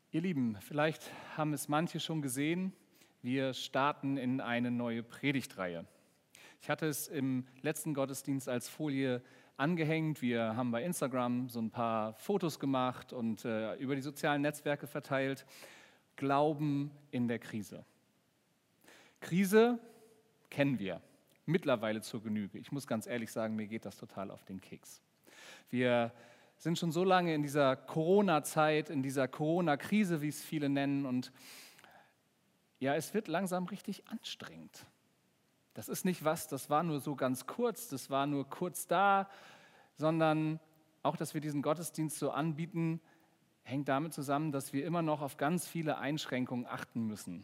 Ihr Lieben, vielleicht haben es manche schon gesehen, wir starten in eine neue Predigtreihe. Ich hatte es im letzten Gottesdienst als Folie angehängt. Wir haben bei Instagram so ein paar Fotos gemacht und über die sozialen Netzwerke verteilt. Glauben in der Krise. Krise kennen wir mittlerweile zur Genüge. Ich muss ganz ehrlich sagen, mir geht das total auf den Keks. Wir sind schon so lange in dieser Corona-Zeit, in dieser Corona-Krise, wie es viele nennen. Und ja, es wird langsam richtig anstrengend. Das ist nicht was, das war nur so ganz kurz, das war nur kurz da, sondern auch, dass wir diesen Gottesdienst so anbieten, hängt damit zusammen, dass wir immer noch auf ganz viele Einschränkungen achten müssen.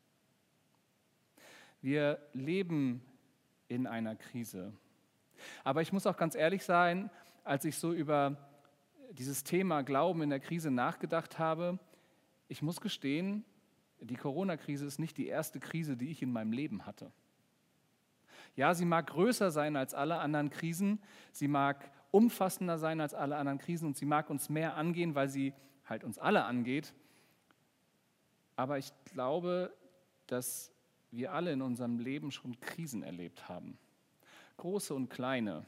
Wir leben in einer Krise. Aber ich muss auch ganz ehrlich sein, als ich so über dieses Thema Glauben in der Krise nachgedacht habe, ich muss gestehen, die Corona-Krise ist nicht die erste Krise, die ich in meinem Leben hatte. Ja, sie mag größer sein als alle anderen Krisen, sie mag umfassender sein als alle anderen Krisen und sie mag uns mehr angehen, weil sie halt uns alle angeht. Aber ich glaube, dass wir alle in unserem Leben schon Krisen erlebt haben. Große und kleine.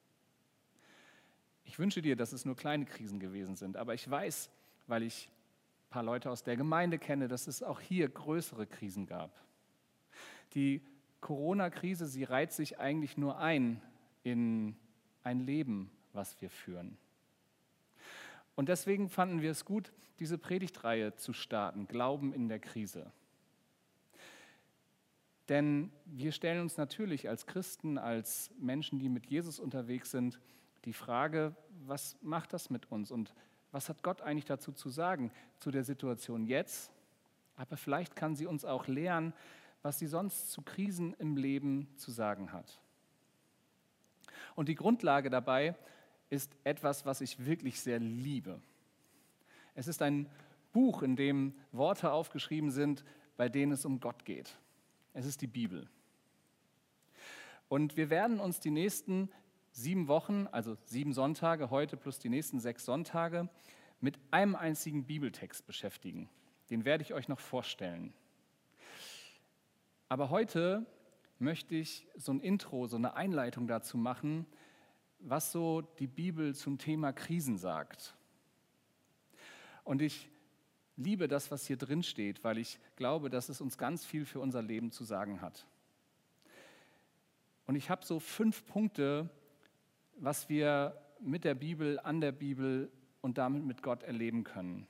Ich wünsche dir, dass es nur kleine Krisen gewesen sind, aber ich weiß, weil ich ein paar Leute aus der Gemeinde kenne, dass es auch hier größere Krisen gab. Die Corona-Krise, sie reiht sich eigentlich nur ein in ein Leben, was wir führen. Und deswegen fanden wir es gut, diese Predigtreihe zu starten, Glauben in der Krise. Denn wir stellen uns natürlich als Christen, als Menschen, die mit Jesus unterwegs sind, die Frage, was macht das mit uns und was hat Gott eigentlich dazu zu sagen, zu der Situation jetzt? Aber vielleicht kann sie uns auch lehren, was sie sonst zu Krisen im Leben zu sagen hat. Und die Grundlage dabei ist etwas, was ich wirklich sehr liebe. Es ist ein Buch, in dem Worte aufgeschrieben sind, bei denen es um Gott geht. Es ist die Bibel. Und wir werden uns die nächsten 7 Wochen, also 7 Sonntage, heute plus die nächsten 6 Sonntage, mit einem einzigen Bibeltext beschäftigen. Den werde ich euch noch vorstellen. Aber heute möchte ich so ein Intro, so eine Einleitung dazu machen, was so die Bibel zum Thema Krisen sagt. Und ich liebe das, was hier drin steht, weil ich glaube, dass es uns ganz viel für unser Leben zu sagen hat. Und ich habe so 5 Punkte, was wir mit der Bibel, an der Bibel und damit mit Gott erleben können.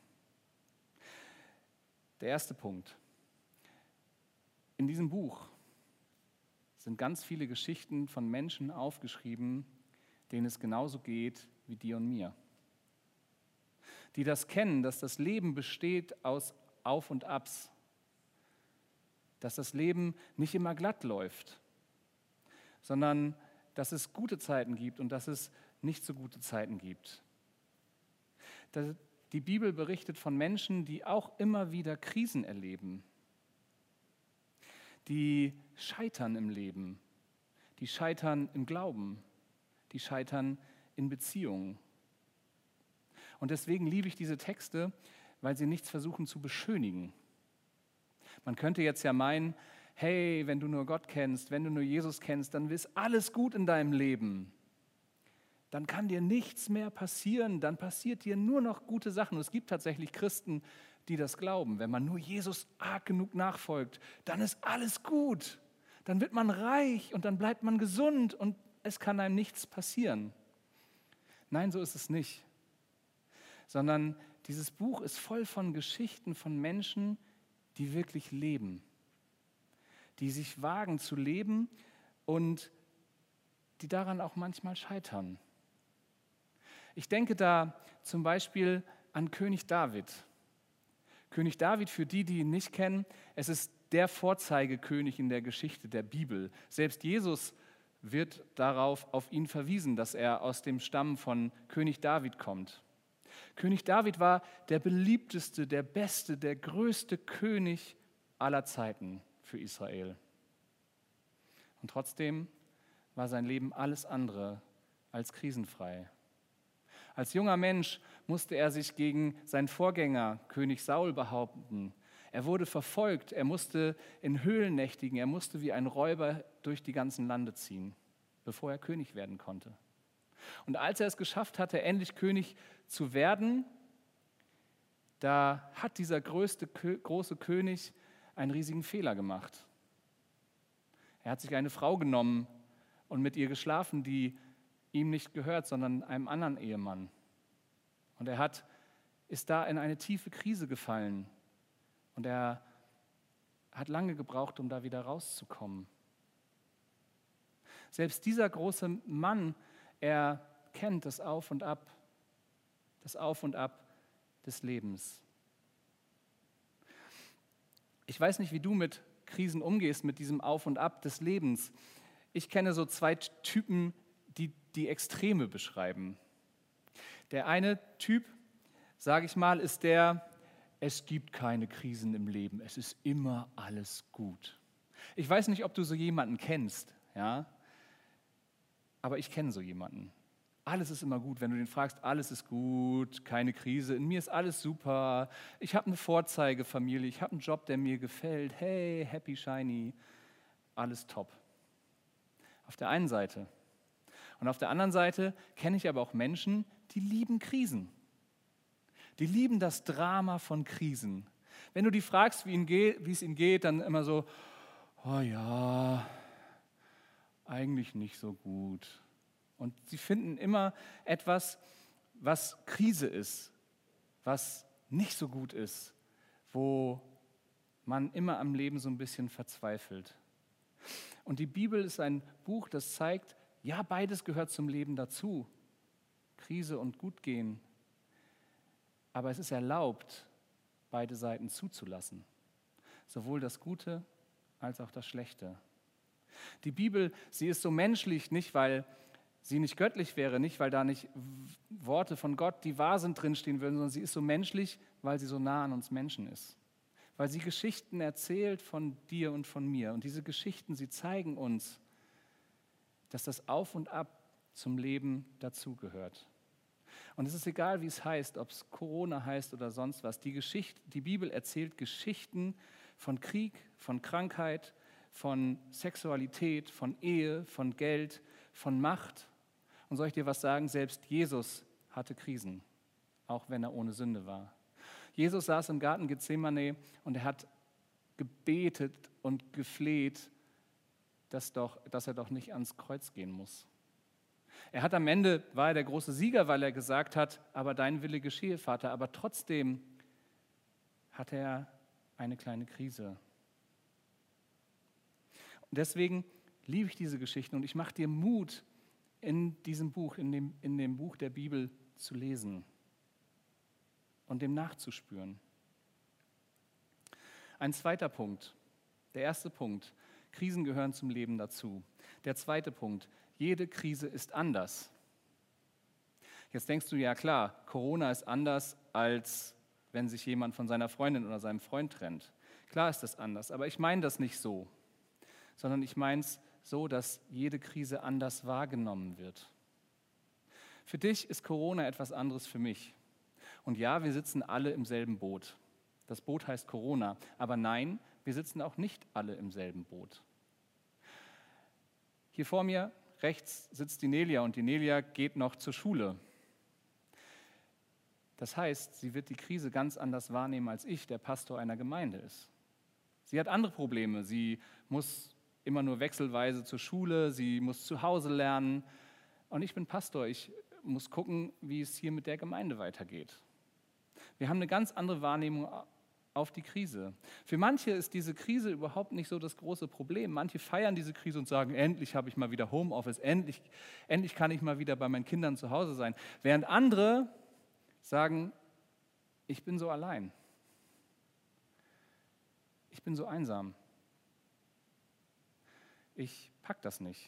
Der erste Punkt. In diesem Buch sind ganz viele Geschichten von Menschen aufgeschrieben, denen es genauso geht wie dir und mir. Die das kennen, dass das Leben besteht aus Auf und Abs, dass das Leben nicht immer glatt läuft, sondern dass es gute Zeiten gibt und dass es nicht so gute Zeiten gibt. Die Bibel berichtet von Menschen, die auch immer wieder Krisen erleben, die scheitern im Leben, die scheitern im Glauben, die scheitern in Beziehungen. Und deswegen liebe ich diese Texte, weil sie nichts versuchen zu beschönigen. Man könnte jetzt ja meinen, hey, wenn du nur Gott kennst, wenn du nur Jesus kennst, dann ist alles gut in deinem Leben. Dann kann dir nichts mehr passieren, dann passiert dir nur noch gute Sachen. Und es gibt tatsächlich Christen, die das glauben. Wenn man nur Jesus arg genug nachfolgt, dann ist alles gut. Dann wird man reich und dann bleibt man gesund und es kann einem nichts passieren. Nein, so ist es nicht. Sondern dieses Buch ist voll von Geschichten von Menschen, die wirklich leben, die sich wagen zu leben und die daran auch manchmal scheitern. Ich denke da zum Beispiel an König David. König David, für die ihn nicht kennen, es ist der Vorzeigekönig in der Geschichte der Bibel. Selbst Jesus wird darauf auf ihn verwiesen, dass er aus dem Stamm von König David kommt. König David war der beliebteste, der beste, der größte König aller Zeiten für Israel. Und trotzdem war sein Leben alles andere als krisenfrei. Als junger Mensch musste er sich gegen seinen Vorgänger, König Saul, behaupten. Er wurde verfolgt, er musste in Höhlen nächtigen, er musste wie ein Räuber durch die ganzen Lande ziehen, bevor er König werden konnte. Und als er es geschafft hatte, endlich König zu werden, da hat dieser große König einen riesigen Fehler gemacht. Er hat sich eine Frau genommen und mit ihr geschlafen, die ihm nicht gehört, sondern einem anderen Ehemann. Und er ist da in eine tiefe Krise gefallen. Und er hat lange gebraucht, um da wieder rauszukommen. Selbst dieser große Mann, er kennt das Auf und Ab des Lebens. Ich weiß nicht, wie du mit Krisen umgehst, mit diesem Auf und Ab des Lebens. Ich kenne so zwei Typen, die Extreme beschreiben. Der eine Typ, sage ich mal, ist es gibt keine Krisen im Leben, es ist immer alles gut. Ich weiß nicht, ob du so jemanden kennst, ja? Aber ich kenne so jemanden. Alles ist immer gut, wenn du den fragst, alles ist gut, keine Krise, in mir ist alles super, ich habe eine Vorzeigefamilie, ich habe einen Job, der mir gefällt, hey, happy, shiny, alles top. Auf der einen Seite. Und auf der anderen Seite kenne ich aber auch Menschen, die lieben Krisen. Die lieben das Drama von Krisen. Wenn du die fragst, wie es ihnen geht, dann immer so, oh ja, eigentlich nicht so gut. Und sie finden immer etwas, was Krise ist, was nicht so gut ist, wo man immer am Leben so ein bisschen verzweifelt. Und die Bibel ist ein Buch, das zeigt, ja, beides gehört zum Leben dazu, Krise und Gutgehen. Aber es ist erlaubt, beide Seiten zuzulassen, sowohl das Gute als auch das Schlechte. Die Bibel, sie ist so menschlich, nicht weil sie nicht göttlich wäre, nicht weil da nicht Worte von Gott, die wahr sind, drinstehen würden, sondern sie ist so menschlich, weil sie so nah an uns Menschen ist. Weil sie Geschichten erzählt von dir und von mir. Und diese Geschichten, sie zeigen uns, dass das Auf und Ab zum Leben dazugehört. Und es ist egal, wie es heißt, ob es Corona heißt oder sonst was. Die Bibel erzählt Geschichten von Krieg, von Krankheit, von Sexualität, von Ehe, von Geld, von Macht. Und soll ich dir was sagen? Selbst Jesus hatte Krisen, auch wenn er ohne Sünde war. Jesus saß im Garten Gethsemane und er hat gebetet und gefleht, dass er doch nicht ans Kreuz gehen muss. Am Ende war er der große Sieger, weil er gesagt hat, aber dein Wille geschehe, Vater. Aber trotzdem hatte er eine kleine Krise. Und deswegen liebe ich diese Geschichten und ich mache dir Mut, in diesem Buch, in dem Buch der Bibel zu lesen und dem nachzuspüren. Ein zweiter Punkt. Der erste Punkt, Krisen gehören zum Leben dazu. Der zweite Punkt, jede Krise ist anders. Jetzt denkst du, ja klar, Corona ist anders, als wenn sich jemand von seiner Freundin oder seinem Freund trennt. Klar ist das anders, aber ich meine das nicht so, sondern ich meine es so, dass jede Krise anders wahrgenommen wird. Für dich ist Corona etwas anderes für mich. Und ja, wir sitzen alle im selben Boot. Das Boot heißt Corona, aber nein, wir sitzen auch nicht alle im selben Boot. Hier vor mir rechts sitzt die Nelia und die Nelia geht noch zur Schule. Das heißt, sie wird die Krise ganz anders wahrnehmen, als ich, der Pastor einer Gemeinde ist. Sie hat andere Probleme. Sie muss immer nur wechselweise zur Schule, sie muss zu Hause lernen. Und ich bin Pastor, ich muss gucken, wie es hier mit der Gemeinde weitergeht. Wir haben eine ganz andere Wahrnehmung auf die Krise. Für manche ist diese Krise überhaupt nicht so das große Problem. Manche feiern diese Krise und sagen, endlich habe ich mal wieder Homeoffice, endlich kann ich mal wieder bei meinen Kindern zu Hause sein. Während andere sagen, ich bin so allein. Ich bin so einsam. Ich pack das nicht.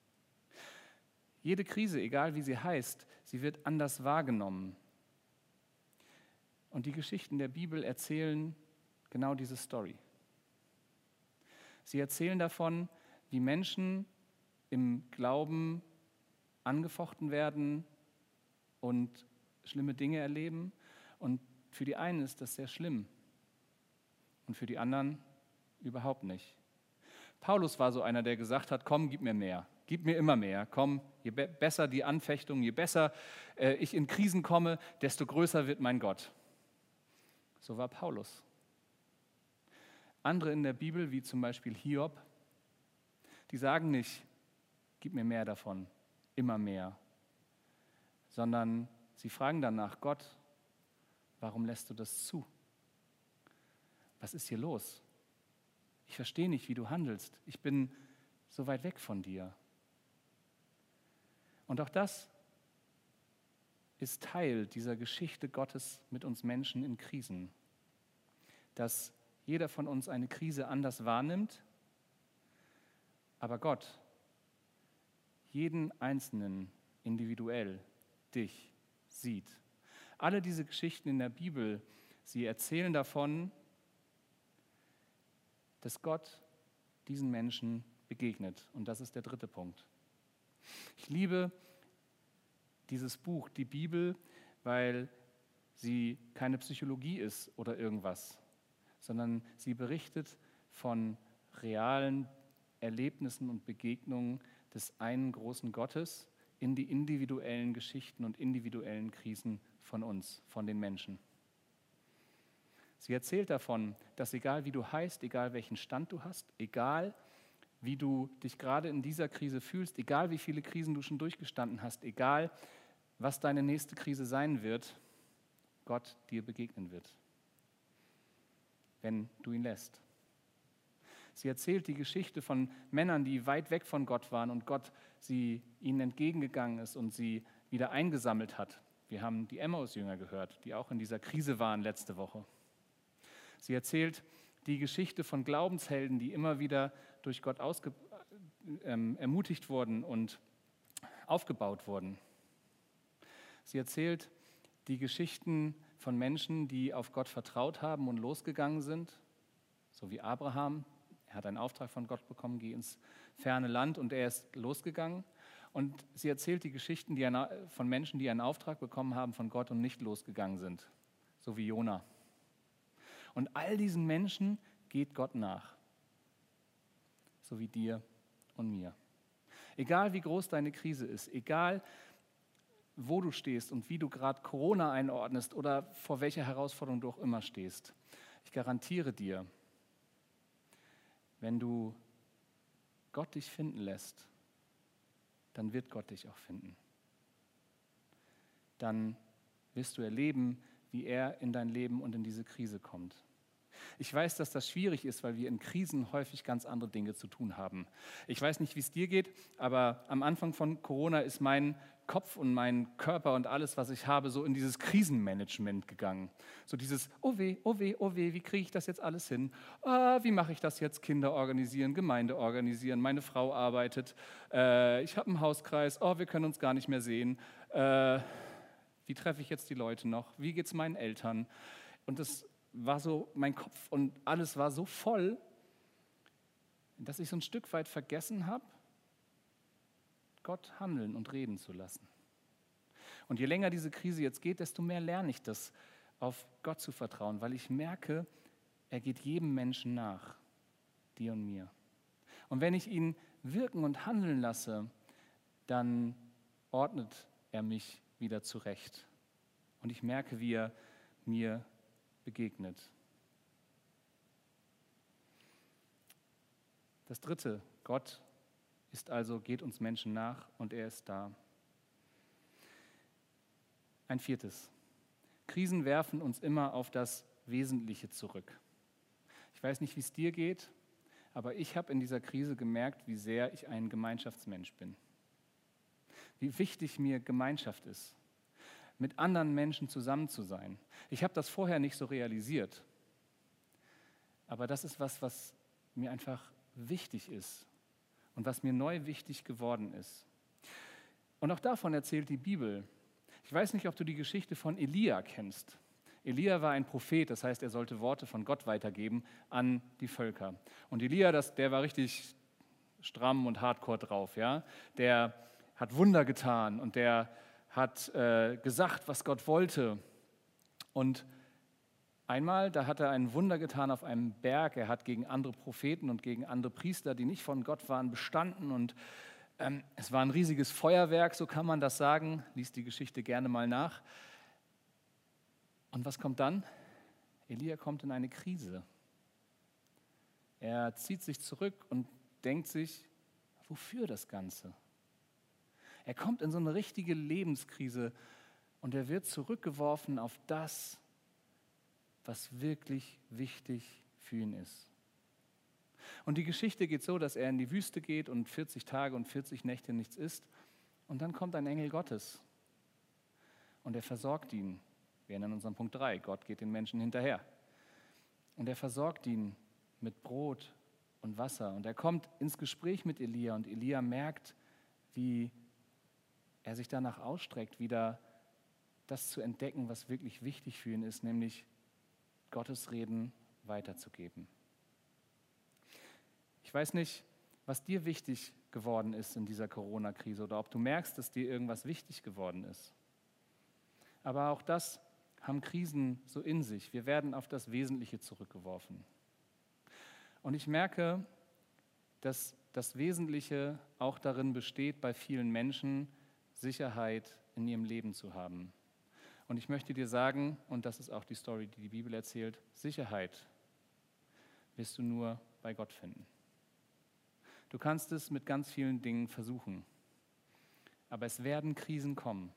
Jede Krise, egal wie sie heißt, sie wird anders wahrgenommen. Und die Geschichten der Bibel erzählen genau diese Story. Sie erzählen davon, wie Menschen im Glauben angefochten werden und schlimme Dinge erleben und für die einen ist das sehr schlimm und für die anderen überhaupt nicht. Paulus war so einer, der gesagt hat, komm, gib mir mehr, gib mir immer mehr, komm, je besser die Anfechtung, je besser ich in Krisen komme, desto größer wird mein Gott. So war Paulus. Andere in der Bibel, wie zum Beispiel Hiob, die sagen nicht, gib mir mehr davon, immer mehr, sondern sie fragen danach, Gott, warum lässt du das zu? Was ist hier los? Ich verstehe nicht, wie du handelst. Ich bin so weit weg von dir. Und auch das ist Teil dieser Geschichte Gottes mit uns Menschen in Krisen. Dass jeder von uns eine Krise anders wahrnimmt, aber Gott jeden Einzelnen individuell, dich, sieht. Alle diese Geschichten in der Bibel, sie erzählen davon, dass Gott diesen Menschen begegnet. Und das ist der dritte Punkt. Ich liebe dieses Buch, die Bibel, weil sie keine Psychologie ist oder irgendwas, sondern sie berichtet von realen Erlebnissen und Begegnungen des einen großen Gottes in die individuellen Geschichten und individuellen Krisen von uns, von den Menschen. Sie erzählt davon, dass egal wie du heißt, egal welchen Stand du hast, egal wie du dich gerade in dieser Krise fühlst, egal wie viele Krisen du schon durchgestanden hast, egal was deine nächste Krise sein wird, Gott dir begegnen wird, wenn du ihn lässt. Sie erzählt die Geschichte von Männern, die weit weg von Gott waren und Gott ihnen entgegengegangen ist und sie wieder eingesammelt hat. Wir haben die Emmaus-Jünger gehört, die auch in dieser Krise waren letzte Woche. Sie erzählt die Geschichte von Glaubenshelden, die immer wieder durch Gott ermutigt wurden und aufgebaut wurden. Sie erzählt die Geschichten von Menschen, die auf Gott vertraut haben und losgegangen sind, so wie Abraham. Er hat einen Auftrag von Gott bekommen, geh ins ferne Land, und er ist losgegangen. Und sie erzählt die Geschichten von Menschen, die einen Auftrag bekommen haben von Gott und nicht losgegangen sind, so wie Jona. Und all diesen Menschen geht Gott nach, so wie dir und mir. Egal wie groß deine Krise ist, egal wo du stehst und wie du gerade Corona einordnest oder vor welcher Herausforderung du auch immer stehst, ich garantiere dir, wenn du Gott dich finden lässt, dann wird Gott dich auch finden. Dann wirst du erleben, wie er in dein Leben und in diese Krise kommt. Ich weiß, dass das schwierig ist, weil wir in Krisen häufig ganz andere Dinge zu tun haben. Ich weiß nicht, wie es dir geht, aber am Anfang von Corona ist mein Kopf und mein Körper und alles, was ich habe, so in dieses Krisenmanagement gegangen. So dieses, oh weh, oh weh, oh weh, wie kriege ich das jetzt alles hin? Wie mache ich das jetzt? Kinder organisieren, Gemeinde organisieren, meine Frau arbeitet, ich habe einen Hauskreis, wir können uns gar nicht mehr sehen. Wie treffe ich jetzt die Leute noch? Wie geht es meinen Eltern? Und das war so, mein Kopf und alles war so voll, dass ich so ein Stück weit vergessen habe, Gott handeln und reden zu lassen. Und je länger diese Krise jetzt geht, desto mehr lerne ich das, auf Gott zu vertrauen, weil ich merke, er geht jedem Menschen nach, dir und mir. Und wenn ich ihn wirken und handeln lasse, dann ordnet er mich wieder zurecht. Und ich merke, wie er mir begegnet. Das dritte, Gott ist also, geht uns Menschen nach und er ist da. Ein viertes, Krisen werfen uns immer auf das Wesentliche zurück. Ich weiß nicht, wie es dir geht, aber ich habe in dieser Krise gemerkt, wie sehr ich ein Gemeinschaftsmensch bin. Wie wichtig mir Gemeinschaft ist, mit anderen Menschen zusammen zu sein. Ich habe das vorher nicht so realisiert, aber das ist was mir einfach wichtig ist und was mir neu wichtig geworden ist. Und auch davon erzählt die Bibel. Ich weiß nicht, ob du die Geschichte von Elia kennst. Elia war ein Prophet, das heißt, er sollte Worte von Gott weitergeben an die Völker. Und Elia, der war richtig stramm und hardcore drauf. Ja? Der hat Wunder getan und der hat gesagt, was Gott wollte. Und einmal, da hat er ein Wunder getan auf einem Berg. Er hat gegen andere Propheten und gegen andere Priester, die nicht von Gott waren, bestanden. Und es war ein riesiges Feuerwerk, so kann man das sagen. Lies die Geschichte gerne mal nach. Und was kommt dann? Elia kommt in eine Krise. Er zieht sich zurück und denkt sich, wofür das Ganze? Er kommt in so eine richtige Lebenskrise und er wird zurückgeworfen auf das, was wirklich wichtig für ihn ist. Und die Geschichte geht so, dass er in die Wüste geht und 40 Tage und 40 Nächte nichts isst. Und dann kommt ein Engel Gottes und er versorgt ihn. Wir nennen unseren Punkt 3, Gott geht den Menschen hinterher. Und er versorgt ihn mit Brot und Wasser. Und er kommt ins Gespräch mit Elia und Elia merkt, wie er sich danach ausstreckt, wieder das zu entdecken, was wirklich wichtig für ihn ist, nämlich Gottes Reden weiterzugeben. Ich weiß nicht, was dir wichtig geworden ist in dieser Corona-Krise oder ob du merkst, dass dir irgendwas wichtig geworden ist. Aber auch das haben Krisen so in sich. Wir werden auf das Wesentliche zurückgeworfen. Und ich merke, dass das Wesentliche auch darin besteht, bei vielen Menschen Sicherheit in ihrem Leben zu haben. Und ich möchte dir sagen, und das ist auch die Story, die die Bibel erzählt, Sicherheit wirst du nur bei Gott finden. Du kannst es mit ganz vielen Dingen versuchen, aber es werden Krisen kommen.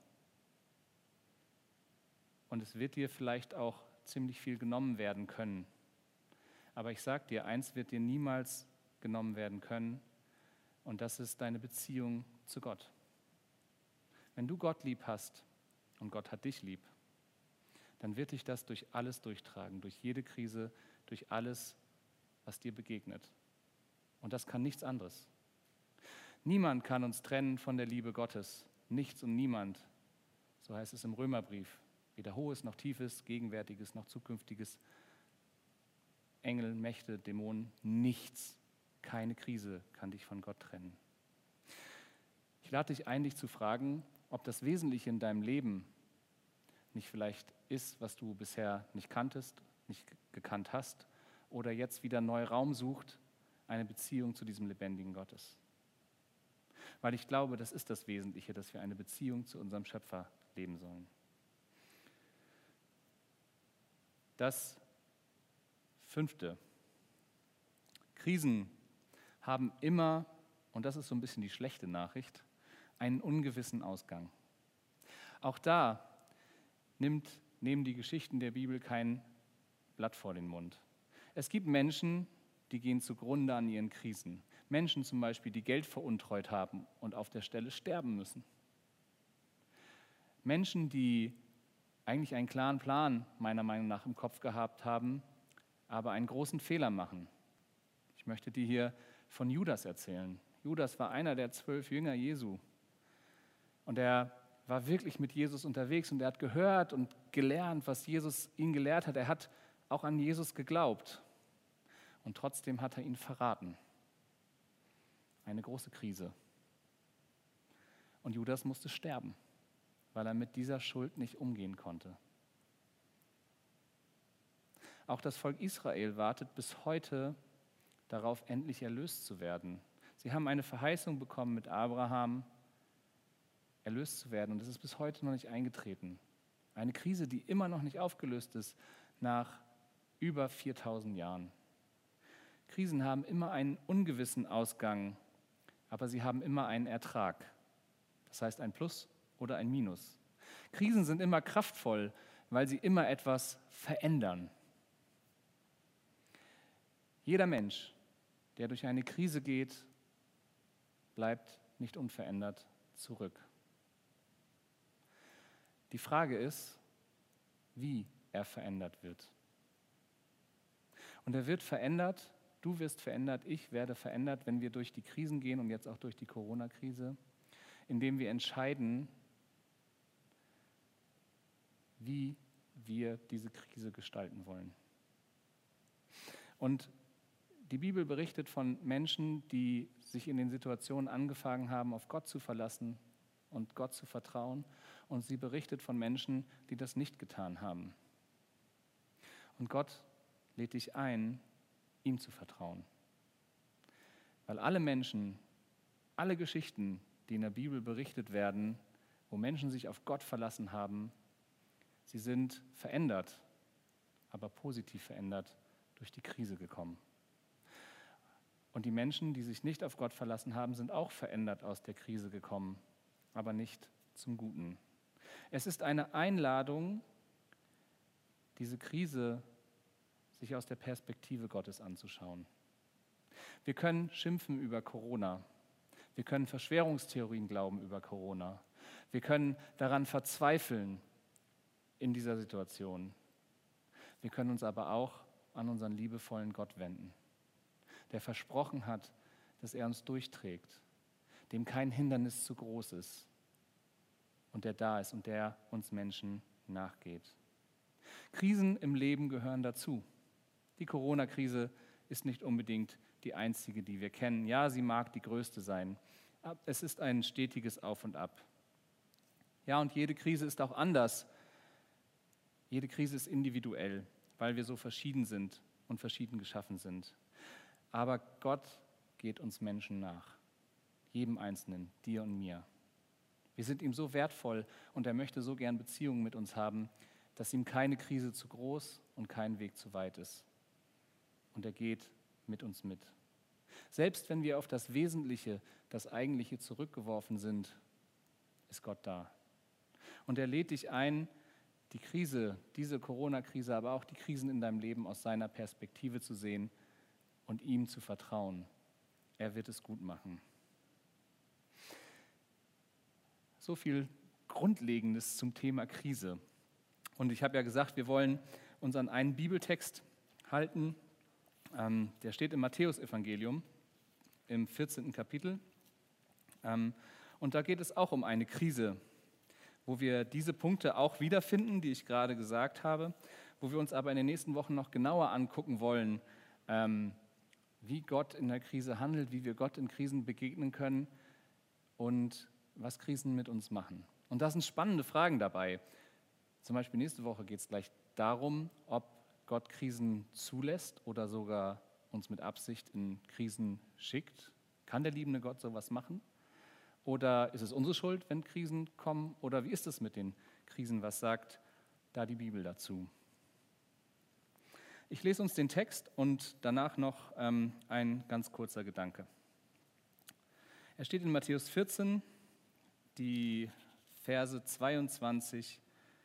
Und es wird dir vielleicht auch ziemlich viel genommen werden können. Aber ich sage dir, eins wird dir niemals genommen werden können, und das ist deine Beziehung zu Gott. Wenn du Gott lieb hast und Gott hat dich lieb, dann wird dich das durch alles durchtragen, durch jede Krise, durch alles, was dir begegnet. Und das kann nichts anderes. Niemand kann uns trennen von der Liebe Gottes. Nichts und niemand. So heißt es im Römerbrief. Weder Hohes noch Tiefes, Gegenwärtiges noch Zukünftiges. Engel, Mächte, Dämonen, nichts. Keine Krise kann dich von Gott trennen. Ich lade dich ein, dich zu fragen, ob das Wesentliche in deinem Leben nicht vielleicht ist, was du bisher nicht kanntest, nicht gekannt hast oder jetzt wieder neu Raum sucht, eine Beziehung zu diesem lebendigen Gottes. Weil ich glaube, das ist das Wesentliche, dass wir eine Beziehung zu unserem Schöpfer leben sollen. Das 5. Krisen haben immer, und das ist so ein bisschen die schlechte Nachricht, einen ungewissen Ausgang. Auch da nehmen die Geschichten der Bibel kein Blatt vor den Mund. Es gibt Menschen, die gehen zugrunde an ihren Krisen. Menschen zum Beispiel, die Geld veruntreut haben und auf der Stelle sterben müssen. Menschen, die eigentlich einen klaren Plan meiner Meinung nach im Kopf gehabt haben, aber einen großen Fehler machen. Ich möchte dir hier von Judas erzählen. Judas war einer der 12 Jünger Jesu. Und er war wirklich mit Jesus unterwegs und er hat gehört und gelernt, was Jesus ihn gelehrt hat. Er hat auch an Jesus geglaubt. Und trotzdem hat er ihn verraten. Eine große Krise. Und Judas musste sterben, weil er mit dieser Schuld nicht umgehen konnte. Auch das Volk Israel wartet bis heute darauf, endlich erlöst zu werden. Sie haben eine Verheißung bekommen mit Abraham, erlöst zu werden. Und das ist bis heute noch nicht eingetreten. Eine Krise, die immer noch nicht aufgelöst ist, nach über 4000 Jahren. Krisen haben immer einen ungewissen Ausgang, aber sie haben immer einen Ertrag. Das heißt ein Plus oder ein Minus. Krisen sind immer kraftvoll, weil sie immer etwas verändern. Jeder Mensch, der durch eine Krise geht, bleibt nicht unverändert zurück. Die Frage ist, wie er verändert wird. Und er wird verändert, du wirst verändert, ich werde verändert, wenn wir durch die Krisen gehen und jetzt auch durch die Corona-Krise, indem wir entscheiden, wie wir diese Krise gestalten wollen. Und die Bibel berichtet von Menschen, die sich in den Situationen angefangen haben, auf Gott zu verlassen und Gott zu vertrauen, und sie berichtet von Menschen, die das nicht getan haben. Und Gott lädt dich ein, ihm zu vertrauen. Weil alle Menschen, alle Geschichten, die in der Bibel berichtet werden, wo Menschen sich auf Gott verlassen haben, sie sind verändert, aber positiv verändert durch die Krise gekommen. Und die Menschen, die sich nicht auf Gott verlassen haben, sind auch verändert aus der Krise gekommen, aber nicht zum Guten. Es ist eine Einladung, diese Krise sich aus der Perspektive Gottes anzuschauen. Wir können schimpfen über Corona. Wir können Verschwörungstheorien glauben über Corona. Wir können daran verzweifeln in dieser Situation. Wir können uns aber auch an unseren liebevollen Gott wenden, der versprochen hat, dass er uns durchträgt, dem kein Hindernis zu groß ist und der da ist und der uns Menschen nachgeht. Krisen im Leben gehören dazu. Die Corona-Krise ist nicht unbedingt die einzige, die wir kennen. Ja, sie mag die größte sein. Aber es ist ein stetiges Auf und Ab. Ja, und jede Krise ist auch anders. Jede Krise ist individuell, weil wir so verschieden sind und verschieden geschaffen sind. Aber Gott geht uns Menschen nach. Jedem Einzelnen, dir und mir. Wir sind ihm so wertvoll und er möchte so gern Beziehungen mit uns haben, dass ihm keine Krise zu groß und kein Weg zu weit ist. Und er geht mit uns mit. Selbst wenn wir auf das Wesentliche, das Eigentliche zurückgeworfen sind, ist Gott da. Und er lädt dich ein, die Krise, diese Corona-Krise, aber auch die Krisen in deinem Leben aus seiner Perspektive zu sehen und ihm zu vertrauen. Er wird es gut machen. So viel Grundlegendes zum Thema Krise. Und ich habe ja gesagt, wir wollen uns an einen Bibeltext halten. Der steht im Matthäusevangelium im 14. Kapitel. Und da geht es auch um eine Krise, wo wir diese Punkte auch wiederfinden, die ich gerade gesagt habe, wo wir uns aber in den nächsten Wochen noch genauer angucken wollen, wie Gott in der Krise handelt, wie wir Gott in Krisen begegnen können und was Krisen mit uns machen. Und da sind spannende Fragen dabei. Zum Beispiel nächste Woche geht es gleich darum, ob Gott Krisen zulässt oder sogar uns mit Absicht in Krisen schickt. Kann der liebende Gott sowas machen? Oder ist es unsere Schuld, wenn Krisen kommen? Oder wie ist es mit den Krisen? Was sagt da die Bibel dazu? Ich lese uns den Text und danach noch ein ganz kurzer Gedanke. Er steht in Matthäus 14, die Verse 22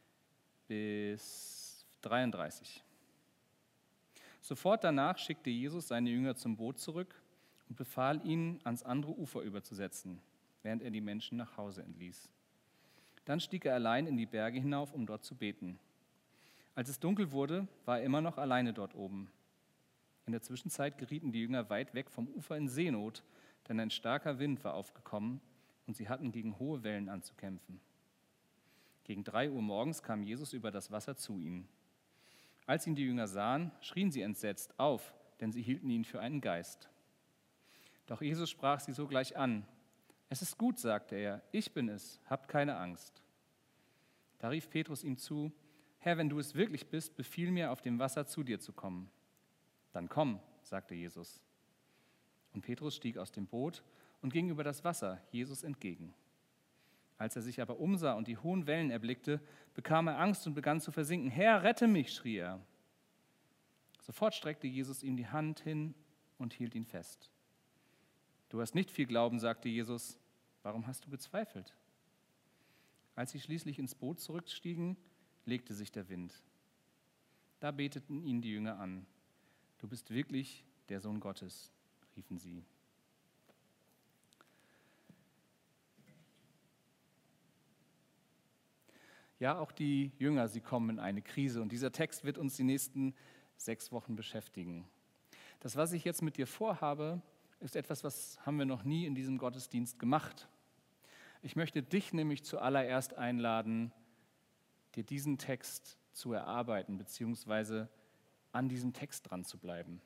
bis 33. Sofort danach schickte Jesus seine Jünger zum Boot zurück und befahl ihnen, ans andere Ufer überzusetzen, während er die Menschen nach Hause entließ. Dann stieg er allein in die Berge hinauf, um dort zu beten. Als es dunkel wurde, war er immer noch alleine dort oben. In der Zwischenzeit gerieten die Jünger weit weg vom Ufer in Seenot, denn ein starker Wind war aufgekommen und sie hatten gegen hohe Wellen anzukämpfen. Gegen 3 Uhr morgens kam Jesus über das Wasser zu ihnen. Als ihn die Jünger sahen, schrien sie entsetzt auf, denn sie hielten ihn für einen Geist. Doch Jesus sprach sie sogleich an. Es ist gut, sagte er, ich bin es, habt keine Angst. Da rief Petrus ihm zu, Herr, wenn du es wirklich bist, befiehl mir, auf dem Wasser zu dir zu kommen. Dann komm, sagte Jesus. Und Petrus stieg aus dem Boot und ging über das Wasser Jesus entgegen. Als er sich aber umsah und die hohen Wellen erblickte, bekam er Angst und begann zu versinken. Herr, rette mich, schrie er. Sofort streckte Jesus ihm die Hand hin und hielt ihn fest. Du hast nicht viel Glauben, sagte Jesus. Warum hast du gezweifelt? Als sie schließlich ins Boot zurückstiegen, legte sich der Wind. Da beteten ihn die Jünger an. Du bist wirklich der Sohn Gottes, riefen sie. Ja, auch die Jünger, sie kommen in eine Krise und dieser Text wird uns die nächsten 6 Wochen beschäftigen. Das, was ich jetzt mit dir vorhabe, ist etwas, was haben wir noch nie in diesem Gottesdienst gemacht. Ich möchte dich nämlich zuallererst einladen, dir diesen Text zu erarbeiten, beziehungsweise an diesem Text dran zu bleiben.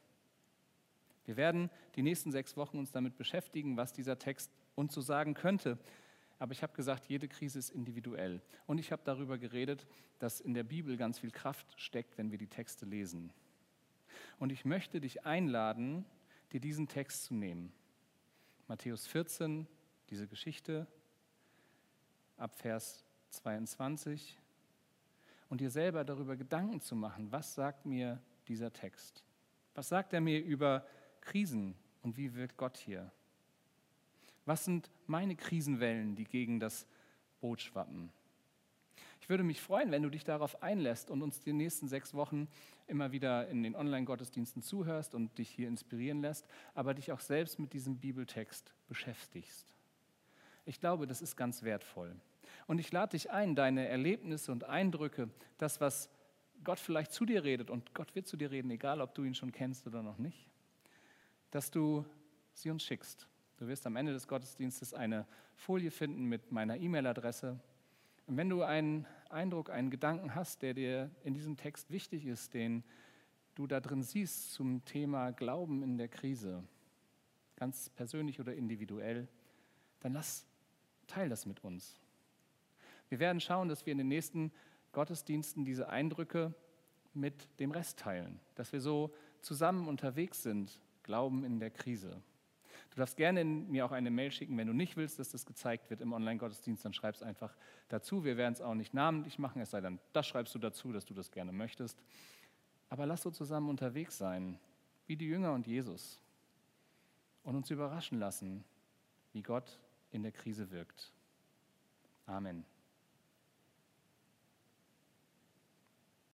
Wir werden die nächsten 6 Wochen uns damit beschäftigen, was dieser Text uns so sagen könnte. Aber ich habe gesagt, jede Krise ist individuell. Und ich habe darüber geredet, dass in der Bibel ganz viel Kraft steckt, wenn wir die Texte lesen. Und ich möchte dich einladen, dir diesen Text zu nehmen. Matthäus 14, diese Geschichte, ab Vers 22. Und dir selber darüber Gedanken zu machen, was sagt mir dieser Text? Was sagt er mir über Krisen und wie wirkt Gott hier? Was sind meine Krisenwellen, die gegen das Boot schwappen? Ich würde mich freuen, wenn du dich darauf einlässt und uns die nächsten 6 Wochen immer wieder in den Online-Gottesdiensten zuhörst und dich hier inspirieren lässt, aber dich auch selbst mit diesem Bibeltext beschäftigst. Ich glaube, das ist ganz wertvoll. Und ich lade dich ein, deine Erlebnisse und Eindrücke, das, was Gott vielleicht zu dir redet, und Gott wird zu dir reden, egal ob du ihn schon kennst oder noch nicht, dass du sie uns schickst. Du wirst am Ende des Gottesdienstes eine Folie finden mit meiner E-Mail-Adresse. Und wenn du einen Eindruck, einen Gedanken hast, der dir in diesem Text wichtig ist, den du da drin siehst zum Thema Glauben in der Krise, ganz persönlich oder individuell, dann teil das mit uns. Wir werden schauen, dass wir in den nächsten Gottesdiensten diese Eindrücke mit dem Rest teilen, dass wir so zusammen unterwegs sind, Glauben in der Krise. Du darfst gerne mir auch eine Mail schicken, wenn du nicht willst, dass das gezeigt wird im Online-Gottesdienst, dann schreib es einfach dazu. Wir werden es auch nicht namentlich machen, es sei denn, das schreibst du dazu, dass du das gerne möchtest. Aber lass so zusammen unterwegs sein, wie die Jünger und Jesus, und uns überraschen lassen, wie Gott in der Krise wirkt. Amen.